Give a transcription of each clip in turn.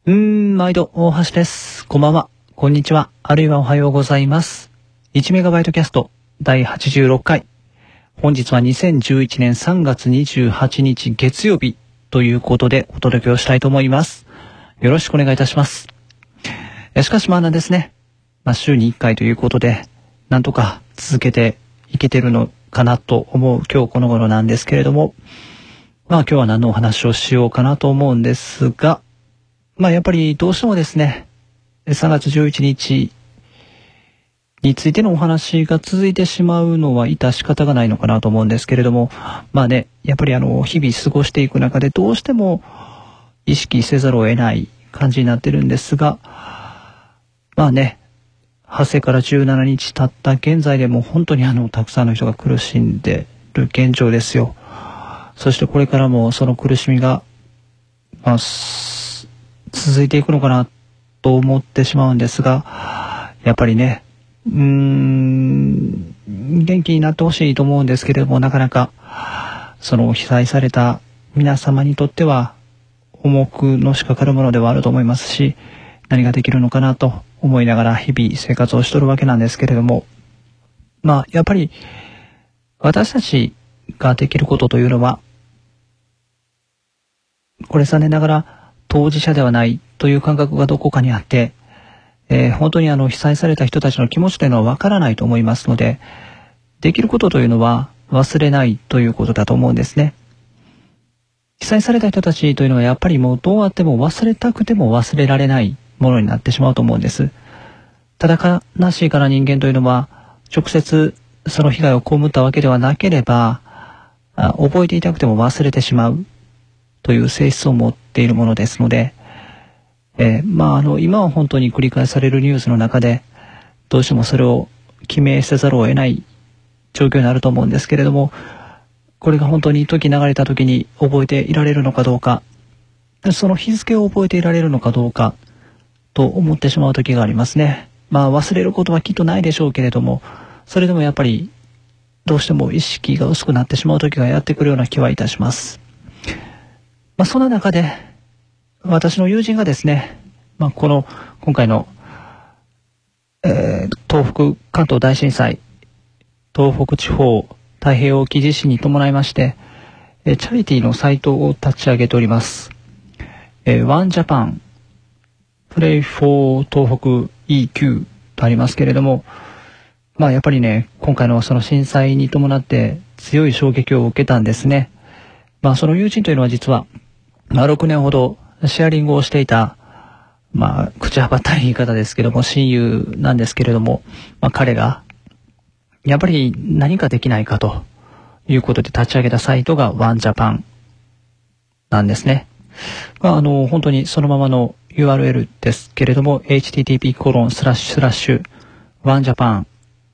毎度、大橋です。こんばんは、こんにちは、あるいはおはようございます。1MB キャスト第86回。本日は2011年3月28日月曜日ということでお届けをしたいと思います。よろしくお願いいたします。しかしなんですね。週に1回ということで、なんとか続けていけてるのかなと思う今日この頃なんですけれども、今日は何のお話をしようかなと思うんですが、やっぱりどうしてもですね、3月11日についてのお話が続いてしまうのは致し方がないのかなと思うんですけれども、やっぱり日々過ごしていく中でどうしても意識せざるを得ない感じになってるんですが、発生から17日経った現在でも本当にたくさんの人が苦しんでる現状ですよ。そしてこれからもその苦しみが、続いていくのかなと思ってしまうんですが、やっぱりね、元気になってほしいと思うんですけれども、なかなかその被災された皆様にとっては重くのしかかるものではあると思いますし、何ができるのかなと思いながら日々生活をしとるわけなんですけれども、やっぱり私たちができることというのは、これ残念ながら当事者ではないという感覚がどこかにあって、本当に被災された人たちの気持ちというのはわからないと思いますので、できることというのは忘れないということだと思うんですね。被災された人たちというのはやっぱりもうどうあっても忘れたくても忘れられないものになってしまうと思うんです。ただ悲しいから人間というのは直接その被害を被ったわけではなければ、覚えていたくても忘れてしまうという性質を持っているものですので、今は本当に繰り返されるニュースの中でどうしてもそれを決めせざるを得ない状況になると思うんですけれども、これが本当に時流れた時に覚えていられるのかどうか、その日付を覚えていられるのかどうかと思ってしまう時がありますね。忘れることはきっとないでしょうけれども、それでもやっぱりどうしても意識が薄くなってしまう時がやってくるような気はいたします。そんな中で私の友人がですね、今回の、東北関東大震災、東北地方太平洋沖地震に伴いまして、チャリティーのサイトを立ち上げております。One Japan Pray for 東北 EQ とありますけれども、やっぱりね、今回のその震災に伴って強い衝撃を受けたんですね。その友人というのは実は、6年ほどシェアリングをしていた、口はばったい言い方ですけども、親友なんですけれども、彼が、やっぱり何かできないかということで立ち上げたサイトが One Japan なんですね。本当にそのままの URL ですけれども、http://onejapan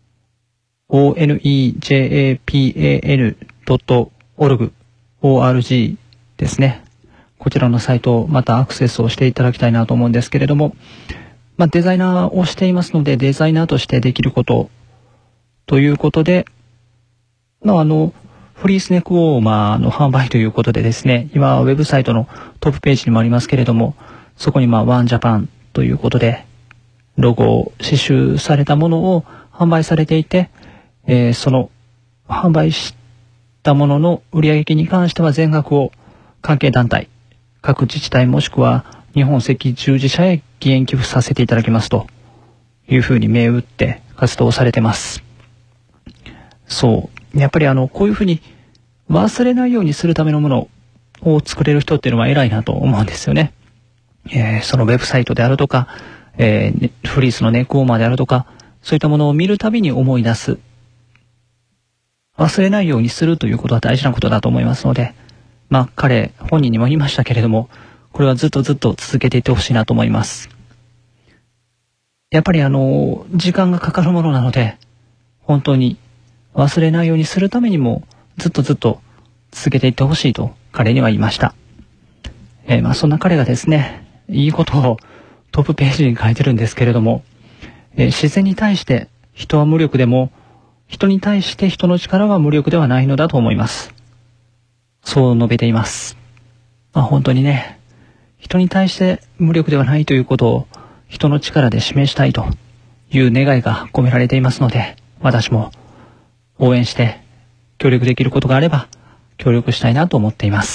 onejapan.org ですね。こちらのサイトをまたアクセスをしていただきたいなと思うんですけれども、デザイナーをしていますので、デザイナーとしてできることということで、フリースネックウォーマーの販売ということでですね、今ウェブサイトのトップページにもありますけれども、そこにOne Japanということでロゴを刺繍されたものを販売されていて、その販売したものの売上金に関しては全額を関係団体、各自治体もしくは日本赤十字社へ義援寄付させていただきますというふうに銘打って活動されてます。やっぱりこういうふうに忘れないようにするためのものを作れる人っていうのは偉いなと思うんですよね。そのウェブサイトであるとか、フリースのネックウォーマーであるとか、そういったものを見るたびに思い出す。忘れないようにするということは大事なことだと思いますので、彼本人にも言いましたけれども、これはずっと続けていってほしいなと思います。やっぱり時間がかかるものなので、本当に忘れないようにするためにもずっと続けていってほしいと彼には言いました。そんな彼がですね、いいことをトップページに書いてるんですけれども、自然に対して人は無力でも、人に対して人の力は無力ではないのだと思います。そう述べています。本当にね、 人に対して無力ではないということを人の力で示したいという願いが込められていますので、私も応援して協力できることがあれば協力したいなと思っています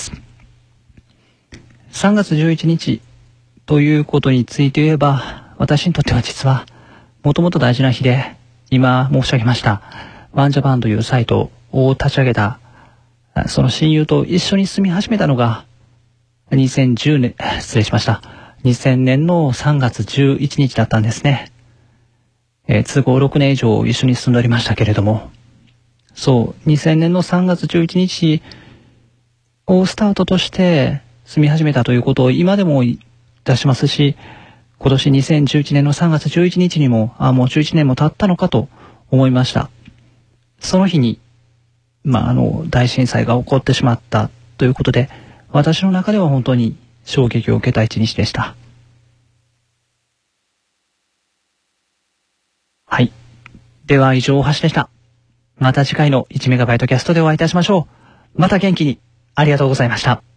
。3月11日ということについて言えば、私にとっては実はもともと大事な日で、今申し上げましたワンジャパンというサイトを立ち上げたその親友と一緒に住み始めたのが2010年、失礼しました。2000年の3月11日だったんですね。都合6年以上一緒に住んでおりましたけれども、そう、2000年の3月11日をスタートとして住み始めたということを今でも出しますし、今年2011年の3月11日にも、もう11年も経ったのかと思いました。その日に、大震災が起こってしまったということで、私の中では本当に衝撃を受けた一日でした。はい。では以上、大橋でした。また次回の1メガバイトキャストでお会いいたしましょう。また元気に。ありがとうございました。